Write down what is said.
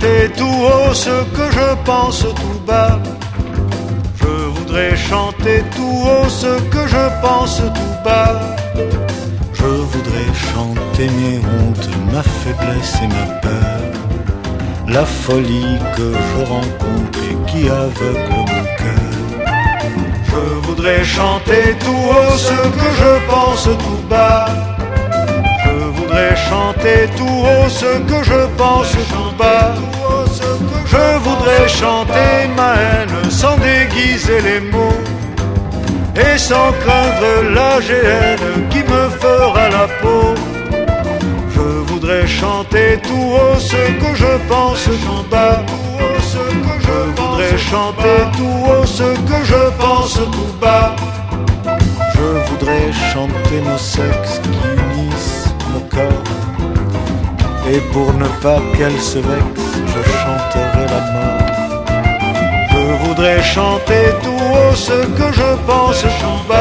chanter tout haut ce que je pense tout bas. Je voudrais chanter tout haut ce que je pense tout bas. Je voudrais chanter mes hontes, ma faiblesse et ma peur, la folie que je rencontre et qui aveugle mon cœur. Je voudrais chanter tout haut ce que je pense tout bas. Je voudrais chanter tout haut ce que je pense tout bas. Je voudrais chanter ma haine sans déguiser les mots et sans craindre la géhenne qui me fera la peau. Je voudrais chanter tout haut ce que je pense tout bas. Je voudrais chanter tout haut ce que je pense tout bas. Je voudrais chanter nos sexes qui unissent nos corps. Et pour ne pas qu'elle se vexe, je chanterai la mort. Je voudrais chanter tout haut ce que je pense tout bas.